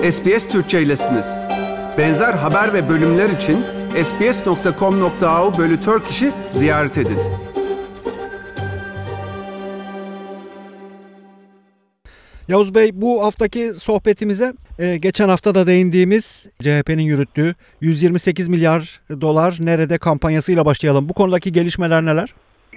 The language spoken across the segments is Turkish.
SBS Türkçe'ylesiniz. Benzer haber ve bölümler için sbs.com.au/Turkish'i ziyaret edin. Yavuz Bey, bu haftaki sohbetimize geçen hafta da değindiğimiz CHP'nin yürüttüğü 128 milyar dolar nerede kampanyasıyla başlayalım. Bu konudaki gelişmeler neler?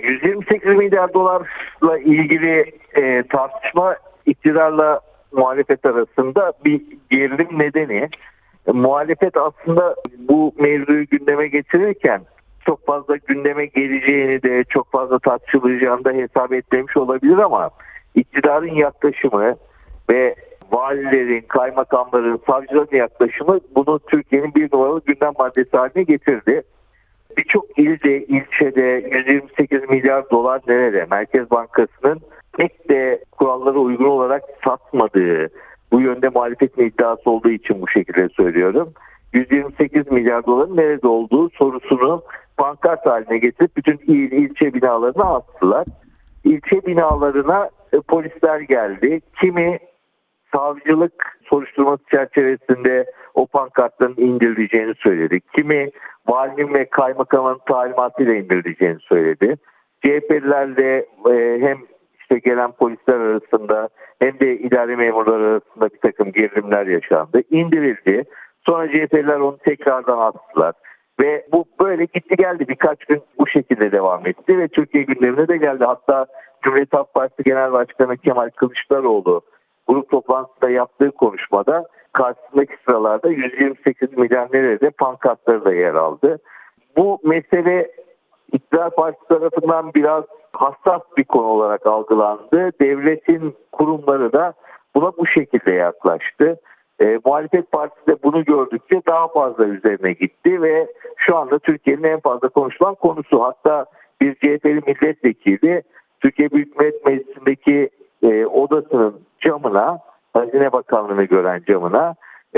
128 milyar dolarla ilgili tartışma iktidarla muhalefet arasında bir gerilim nedeni. Muhalefet aslında bu mevzuyu gündeme getirirken çok fazla gündeme geleceğini de çok fazla tartışılacağını da hesap etmemiş olabilir ama iktidarın yaklaşımı ve valilerin, kaymakamların, savcıların yaklaşımı bunu Türkiye'nin bir numaralı gündem maddesi haline getirdi. Birçok ilde, ilçede 128 milyar dolar nerede? Merkez Bankası'nın pek de kurallara uygun olarak satmadığı, bu yönde muhalefetin iddiası olduğu için bu şekilde söylüyorum. 128 milyar doların nerede olduğu sorusunu pankart haline getirip bütün il, ilçe binalarına astılar. İlçe binalarına polisler geldi. Kimi savcılık soruşturması çerçevesinde o pankartların indirileceğini söyledi. Kimi valinin ve kaymakamın talimatıyla indirileceğini söyledi. CHP'lilerle hem işte gelen polisler arasında hem de idare memurları arasında bir takım gerilimler yaşandı. İndirildi. Sonra CHP'liler onu tekrardan attılar. Ve bu böyle gitti geldi. Birkaç gün bu şekilde devam etti ve Türkiye gündemine de geldi. Hatta Cumhuriyet Halk Partisi Genel Başkanı Kemal Kılıçdaroğlu grup toplantısında yaptığı konuşmada karşısındaki sıralarda 128 milyar nerede pankartları da yer aldı. Bu mesele İktidar Partisi tarafından biraz hassas bir konu olarak algılandı. Devletin kurumları da buna bu şekilde yaklaştı. Muhalefet Partisi de bunu gördükçe daha fazla üzerine gitti ve şu anda Türkiye'nin en fazla konuşulan konusu. Hatta bir CHP'li milletvekili Türkiye Büyük Millet Meclisi'ndeki odasının camına, Hazine Bakanlığı'nı gören camına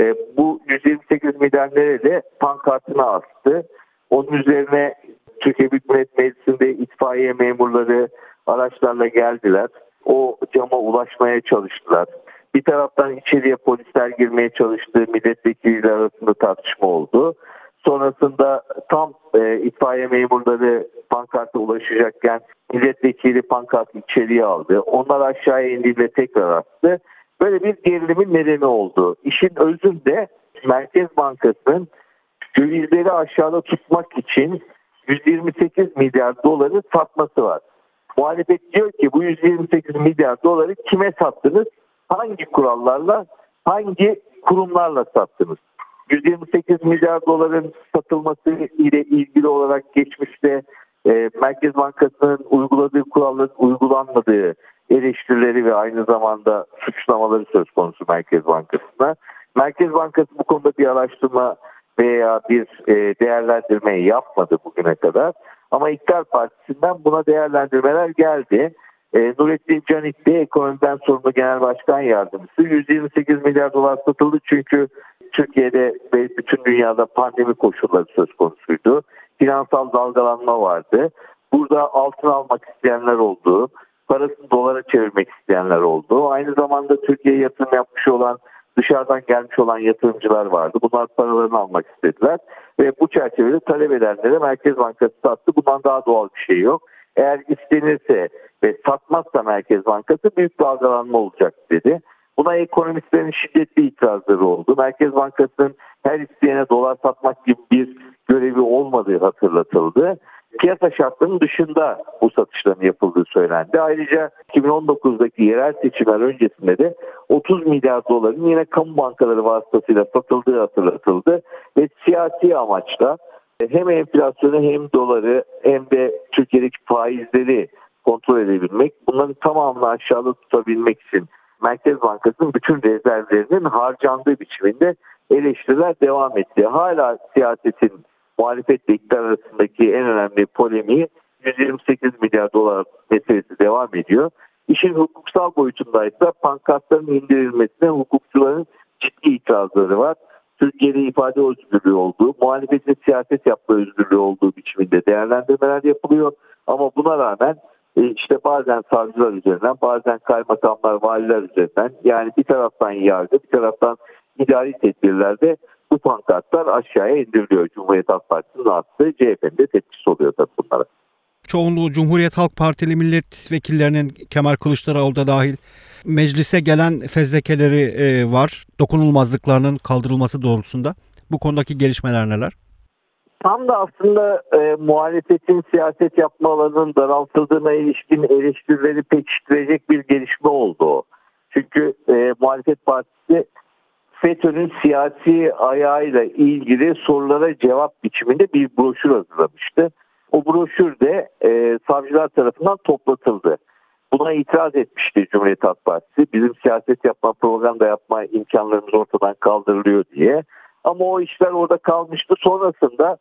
bu 128 milyar nerede pankartını astı. Onun üzerine Türkiye Büyük Millet Meclisi'nde itfaiye memurları araçlarla geldiler. O cama ulaşmaya çalıştılar. Bir taraftan içeriye polisler girmeye çalıştı. Milletvekiliyle arasında tartışma oldu. Sonrasında tam itfaiye memurları pankarta ulaşacakken milletvekili pankartı içeriye aldı. Onlar aşağıya indiğinde tekrar attı. Böyle bir gerilimin nedeni oldu. İşin özünde Merkez Bankası'nın dövizleri aşağıda tutmak için 128 milyar doları satması var. Muhalefet diyor ki bu 128 milyar doları kime sattınız? Hangi kurallarla, hangi kurumlarla sattınız? 128 milyar doların satılması ile ilgili olarak geçmişte Merkez Bankası'nın uyguladığı kuralların uygulanmadığı eleştirileri ve aynı zamanda suçlamaları söz konusu Merkez Bankası'na. Merkez Bankası bu konuda bir araştırma veya bir değerlendirme yapmadı bugüne kadar. Ama İktidar Partisi'nden buna değerlendirmeler geldi. Nurettin Canikli, ekonomiden sorumlu genel başkan yardımcısı, 128 milyar dolar satıldı çünkü Türkiye'de ve bütün dünyada pandemi koşulları söz konusuydu. Finansal dalgalanma vardı. Burada altın almak isteyenler oldu. Parasını dolara çevirmek isteyenler oldu. Aynı zamanda Türkiye'ye yatırım yapmış olan, dışarıdan gelmiş olan yatırımcılar vardı. Bunlar paralarını almak istediler. Ve bu çerçevede talep edenlere Merkez Bankası sattı. Bundan daha doğal bir şey yok. Eğer istenirse ve satmazsa Merkez Bankası büyük dalgalanma olacak dedi. Buna ekonomistlerin şiddetli itirazları oldu. Merkez Bankası'nın her isteyene dolar satmak gibi bir görevi olmadığı hatırlatıldı. Piyasa şartlarının dışında bu satışların yapıldığı söylendi. Ayrıca 2019'daki yerel seçimler öncesinde de 30 milyar doların yine kamu bankaları vasıtasıyla satıldığı hatırlatıldı. Ve siyasi amaçla hem enflasyonu hem doları hem de Türkiye'deki faizleri kontrol edebilmek, bunların tamamını aşağıda tutabilmek için Merkez Bankası'nın bütün rezervlerinin harcandığı biçiminde eleştiriler devam etti. Hala siyasetin muhalefetle iktidar arasındaki en önemli polemiği 128 milyar dolar meselesi devam ediyor. İşin hukuksal boyutundaysa pankartların indirilmesine hukukçuların ciddi itirazları var. Türkiye'de ifade özgürlüğü olduğu, muhalefetin siyaset yapma özgürlüğü olduğu biçiminde değerlendirmeler yapılıyor. Ama buna rağmen işte bazen savcılar üzerinden, bazen kaymakamlar, valiler üzerinden, yani bir taraftan yargı, bir taraftan idari tedbirlerde bu pankartlar aşağıya indiriliyor. Cumhuriyet Halk Partisi'nin attığı, CHP'nin de tepkisi oluyor tabii bunlara. Çoğunluğu Cumhuriyet Halk Partili milletvekillerinin, Kemal Kılıçdaroğlu da dahil, meclise gelen fezlekeleri var. Dokunulmazlıklarının kaldırılması doğrultusunda. Bu konudaki gelişmeler neler? Tam da aslında muhalefetin siyaset yapma alanının daraltıldığına ilişkin eleştirileri pekiştirecek bir gelişme oldu o. Çünkü muhalefet partisi FETÖ'nün siyasi ayağıyla ilgili sorulara cevap biçiminde bir broşür hazırlamıştı. O broşür de savcılar tarafından toplatıldı. Buna itiraz etmişti Cumhuriyet Halk Partisi. Bizim siyaset yapma, propaganda yapma imkanlarımız ortadan kaldırılıyor diye. Ama o işler orada kalmıştı. Sonrasında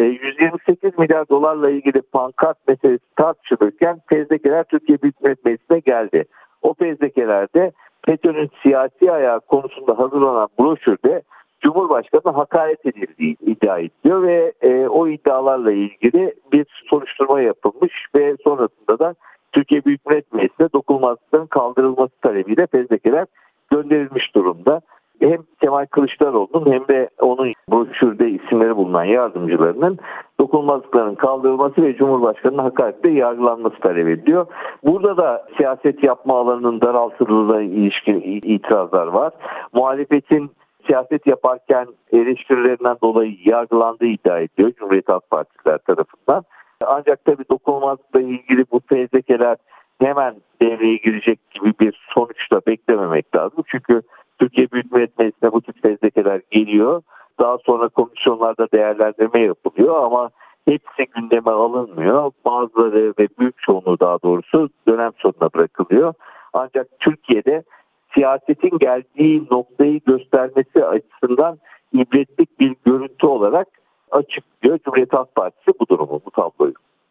128 milyar dolarla ilgili pankart meselesi tartışılırken fezlekeler Türkiye Büyük Millet Meclisi'ne geldi. O fezlekelerde FETÖ'nün siyasi ayağı konusunda hazırlanan broşürde Cumhurbaşkanı'na hakaret edildiği iddia ediliyor ve o iddialarla ilgili bir soruşturma yapılmış ve sonrasında da Türkiye Büyük Millet Meclisi'ne dokunulmazlıkların kaldırılması talebiyle fezlekeler gönderilmiş durumda. Hem Kemal Kılıçdaroğlu'nun hem de onun broşürde isimleri bulunan yardımcılarının dokunulmazlıkların kaldırılması ve Cumhurbaşkanı'nın hakaretle yargılanması talep ediliyor. Burada da siyaset yapma alanının daraltıldığına ilişkin itirazlar var. Muhalefetin siyaset yaparken eleştirilerinden dolayı yargılandığı iddia ediliyor Cumhuriyet Halk Partisiler tarafından. Ancak tabii dokunulmazlıkla ilgili bu fezlekeler hemen devreye girecek gibi bir sonuçta beklememek lazım. Çünkü Türkiye Büyük Millet Meclisi'ne bu tip fezlekeler geliyor. Daha sonra komisyonlarda değerlendirme yapılıyor ama hepsi gündeme alınmıyor. Bazıları ve büyük çoğunluğu daha doğrusu dönem sonuna bırakılıyor. Ancak Türkiye'de siyasetin geldiği noktayı göstermesi açısından ibretlik bir görüntü olarak açıklıyor Cumhuriyet Halk Partisi bu durumu, bu tabloyu.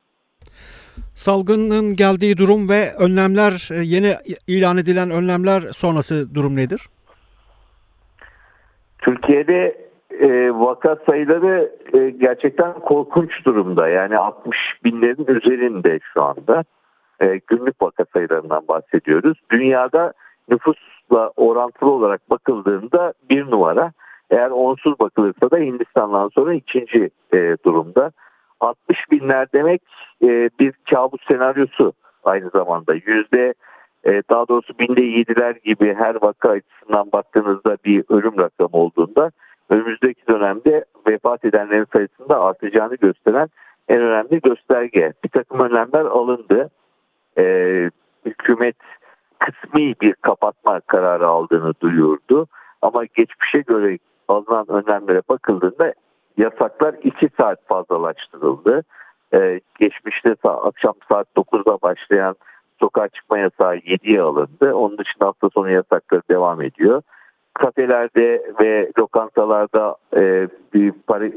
Salgının geldiği durum ve önlemler, yeni ilan edilen önlemler sonrası durum nedir? Türkiye'de vaka sayıları gerçekten korkunç durumda. Yani 60 binlerin üzerinde şu anda. Günlük vaka sayılarından bahsediyoruz. Dünyada nüfusla orantılı olarak bakıldığında bir numara. Eğer onsuz bakılırsa da Hindistan'dan sonra ikinci durumda. 60 binler demek bir kabus senaryosu aynı zamanda. Daha doğrusu binde 7'ler gibi her vaka açısından baktığınızda bir ölüm rakamı olduğunda önümüzdeki dönemde vefat edenlerin sayısında artacağını gösteren en önemli gösterge. Bir takım önlemler alındı. Hükümet kısmi bir kapatma kararı aldığını duyurdu. Ama geçmişe göre alınan önlemlere bakıldığında yasaklar 2 saat fazlalaştırıldı. Geçmişte akşam saat 9'da başlayan sokağa çıkma yasağı 7'ye alındı. Onun dışında hafta sonu yasakları devam ediyor. Kafelerde ve lokantalarda bir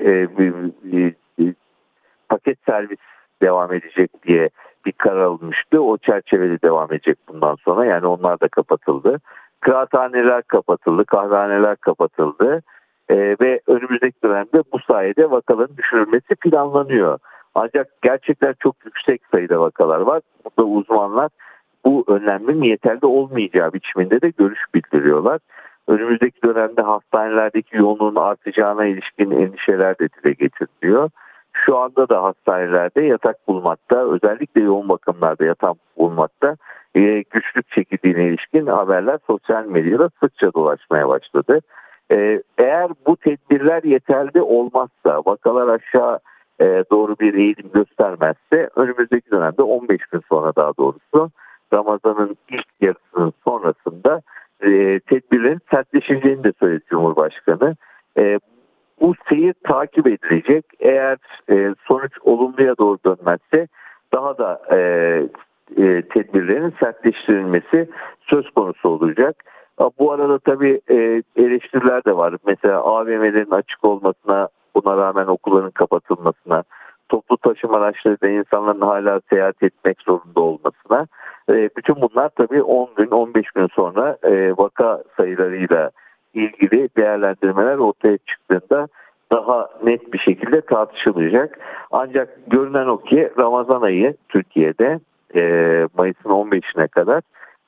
paket servis devam edecek diye bir karar alınmıştı. O çerçevede devam edecek bundan sonra. Yani onlar da kapatıldı. Kıraathaneler kapatıldı, kahvehaneler kapatıldı. Ve önümüzdeki dönemde bu sayede vakaların düşürülmesi planlanıyor. Ancak gerçekten çok yüksek sayıda vakalar var. Burada uzmanlar bu önlemin yeterli olmayacağı biçiminde de görüş bildiriyorlar. Önümüzdeki dönemde hastanelerdeki yoğunluğun artacağına ilişkin endişeler de dile getiriliyor. Şu anda da hastanelerde yatak bulmakta, özellikle yoğun bakımlarda yatak bulmakta güçlük çekildiğine ilişkin haberler sosyal medyada sıkça dolaşmaya başladı. Eğer bu tedbirler yeterli olmazsa, vakalar aşağı doğru bir eğilim göstermezse önümüzdeki dönemde 15 gün sonra daha doğrusu Ramazan'ın ilk yarısının sonrasında tedbirlerin sertleşeceğini de söyledi Cumhurbaşkanı. Bu seyir takip edilecek. Eğer sonuç olumluya doğru dönmezse daha da tedbirlerin sertleştirilmesi söz konusu olacak. Bu arada tabii eleştiriler de var. Mesela AVM'lerin açık olmasına, buna rağmen okulların kapatılmasına, toplu taşıma araçlarıyla insanların hala seyahat etmek zorunda olmasına. Bütün bunlar tabii 10 gün, 15 gün sonra vaka sayılarıyla ilgili değerlendirmeler ortaya çıktığında daha net bir şekilde tartışılacak. Ancak görünen o ki Ramazan ayı Türkiye'de Mayıs'ın 15'ine kadar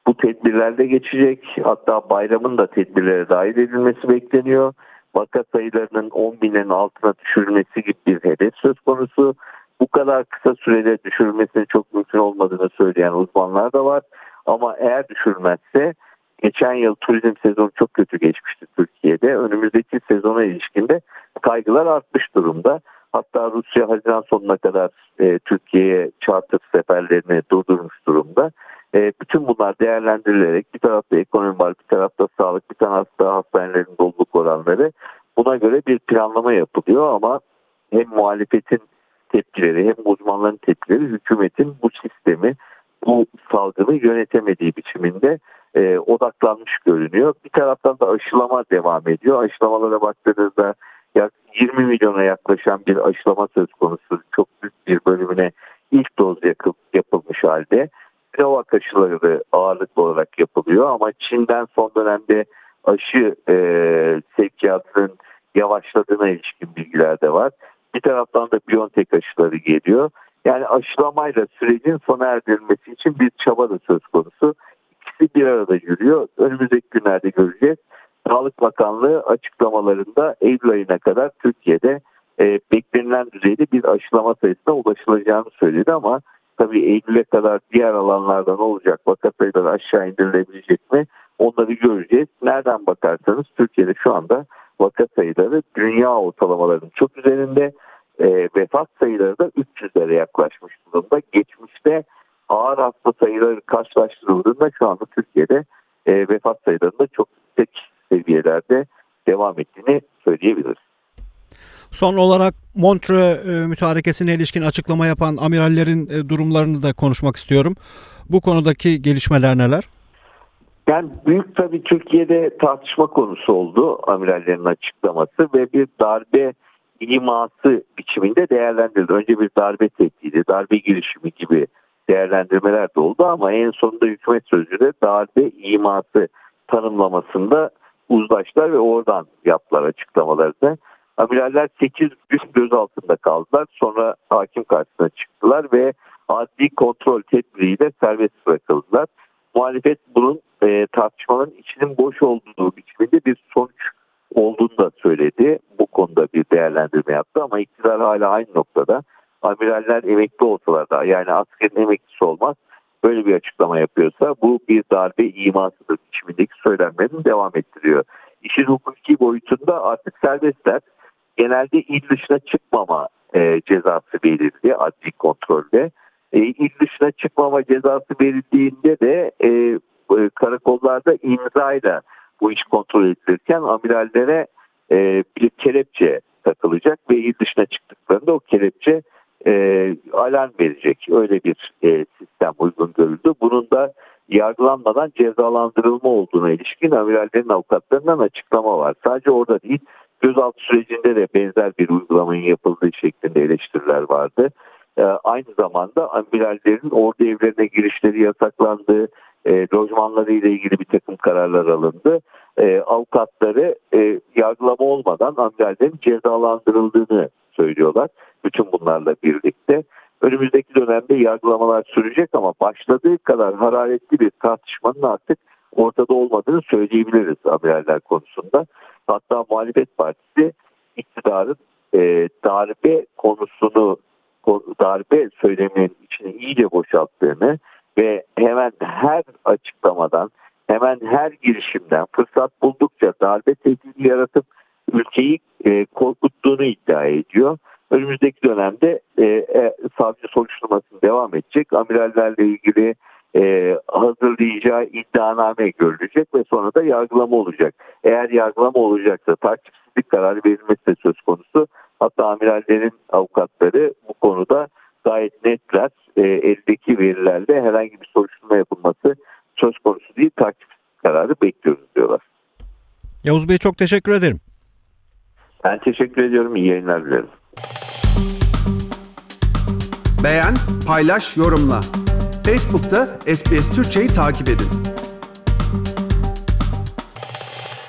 Bu tedbirlerde geçecek. Hatta bayramın da tedbirlere dahil edilmesi bekleniyor. Vaka sayılarının 10 binin altına düşürülmesi gibi bir hedef söz konusu. Bu kadar kısa sürede düşürülmesinin çok mümkün olmadığını söyleyen uzmanlar da var. Ama eğer düşürülmezse, geçen yıl turizm sezonu çok kötü geçmişti Türkiye'de. Önümüzdeki sezona ilişkin de kaygılar artmış durumda. Hatta Rusya Haziran sonuna kadar Türkiye'ye charter seferlerini durdurmuş durumda. Bütün bunlar değerlendirilerek, bir tarafta ekonomi var, bir tarafta sağlık, bir tarafta hastanelerin doluluk oranları, buna göre bir planlama yapılıyor ama hem muhalefetin tepkileri hem uzmanların tepkileri hükümetin bu sistemi, bu salgını yönetemediği biçiminde odaklanmış görünüyor. Bir taraftan da aşılama devam ediyor. Aşılamalara baktığınızda 20 milyona yaklaşan bir aşılama söz konusu. Çok büyük bir bölümüne ilk doz yapılmış halde. Sinovac aşıları ağırlıklı olarak yapılıyor ama Çin'den son dönemde aşı sevkiyatının yavaşladığına ilişkin bilgiler de var. Bir taraftan da BioNTech aşıları geliyor. Yani aşılamayla sürecin sona erdirilmesi için bir çaba da söz konusu. İkisi bir arada yürüyor. Önümüzdeki günlerde göreceğiz. Sağlık Bakanlığı açıklamalarında Eylül ayına kadar Türkiye'de beklenilen düzeyde bir aşılama sayısına ulaşılacağını söyledi ama tabii Eylül'e kadar diğer alanlarda ne olacak? Vaka sayıları aşağı indirilebilecek mi? Onları göreceğiz. Nereden bakarsanız Türkiye'de şu anda vaka sayıları dünya ortalamalarının çok üzerinde. Vefat sayıları da 300'lere yaklaşmış durumda. Geçmişte ağır hasta sayıları karşılaştırıldığında şu anda Türkiye'de vefat sayılarında çok yüksek seviyelerde devam ettiğini söyleyebiliriz. Son olarak Montreux mütarekesine ilişkin açıklama yapan amirallerin durumlarını da konuşmak istiyorum. Bu konudaki gelişmeler neler? Yani büyük tabii Türkiye'de tartışma konusu oldu amirallerin açıklaması ve bir darbe iması biçiminde değerlendirildi. Önce bir darbe tehdidi, darbe girişimi gibi değerlendirmeler de oldu ama en sonunda hükümet sözcüleri darbe iması tanımlamasında uzlaştılar ve oradan yaptılar açıklamalarını. Amiraller 8 gün gözaltında kaldılar. Sonra hakim karşısına çıktılar ve adli kontrol tedbiriyle serbest bırakıldılar. Muhalefet bunun tartışmanın içinin boş olduğu biçiminde bir sonuç olduğunu da söyledi. Bu konuda bir değerlendirme yaptı ama iktidar hala aynı noktada. Amiraller emekli olsalar da, yani askerin emeklisi olmaz, böyle bir açıklama yapıyorsa bu bir darbe imasıdır biçimindeki söylemlerini devam ettiriyor. İşin hukuki boyutunda artık serbestler. Genelde il dışına çıkmama cezası verildi adli kontrolde. İl dışına çıkmama cezası verildiğinde de karakollarda imzayla bu iş kontrol edilirken amirallere bir kelepçe takılacak ve il dışına çıktıklarında o kelepçe alarm verecek. Öyle bir sistem uygun görüldü. Bunun da yargılanmadan cezalandırılma olduğuna ilişkin amirallerin avukatlarından açıklama var. Sadece orada değil, gözaltı sürecinde de benzer bir uygulamanın yapıldığı şeklinde eleştiriler vardı. Aynı zamanda amirallerin ordu evlerine girişleri yasaklandı, lojmanları ile ilgili bir takım kararlar alındı. Avukatları yargılama olmadan amirallerin cezalandırıldığını söylüyorlar. Bütün bunlarla birlikte. Önümüzdeki dönemde yargılamalar sürecek ama başladığı kadar hararetli bir tartışmanın artık ortada olmadığını söyleyebiliriz amiraller konusunda. Hatta muhalefet partisi iktidarın darbe konusunu, darbe söyleminin içini iyice boşalttığını ve hemen her açıklamadan, hemen her girişimden fırsat buldukça darbe tehdidi yaratıp ülkeyi korkuttuğunu iddia ediyor. Önümüzdeki dönemde savcı soruşturmasını devam edecek. Amirallerle ilgili hazırlayacağı iddianame görülecek ve sonra da yargılama olacak. Eğer yargılama olacaksa takipsizlik kararı verilmesi de söz konusu. Hatta amirallerin avukatları bu konuda gayet netler. Eldeki verilerle herhangi bir soruşturma yapılması söz konusu değil, takipsizlik kararı bekliyoruz diyorlar. Yavuz Bey, çok teşekkür ederim. Ben teşekkür ediyorum. İyi yayınlar dilerim. Beğen, paylaş, yorumla. Facebook'ta SBS Türkçe'yi takip edin.